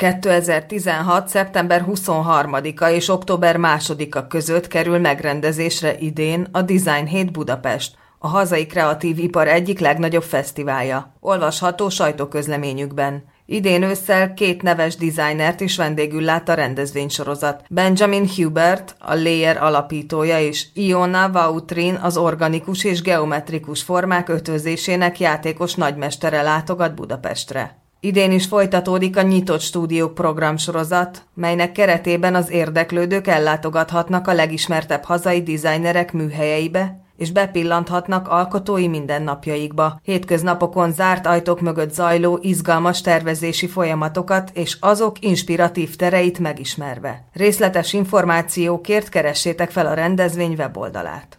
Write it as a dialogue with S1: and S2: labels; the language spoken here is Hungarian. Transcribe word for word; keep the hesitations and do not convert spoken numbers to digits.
S1: kétezer-tizenhat. szeptember huszonharmadika és október másodika között kerül megrendezésre idén a Design Hét Budapest, a hazai kreatív ipar egyik legnagyobb fesztiválja. Olvasható sajtóközleményükben. Idén ősszel két neves designert is vendégül lát a rendezvénysorozat. Benjamin Hubert, a Layer alapítója, és Iona Vautrin, az organikus és geometrikus formák ötvözésének játékos nagymestere látogat Budapestre. Idén is folytatódik a Nyitott Stúdiók programsorozat, melynek keretében az érdeklődők ellátogathatnak a legismertebb hazai designerek műhelyeibe, és bepillanthatnak alkotói mindennapjaikba, hétköznapokon zárt ajtók mögött zajló izgalmas tervezési folyamatokat és azok inspiratív tereit megismerve. Részletes információkért keressétek fel a rendezvény weboldalát.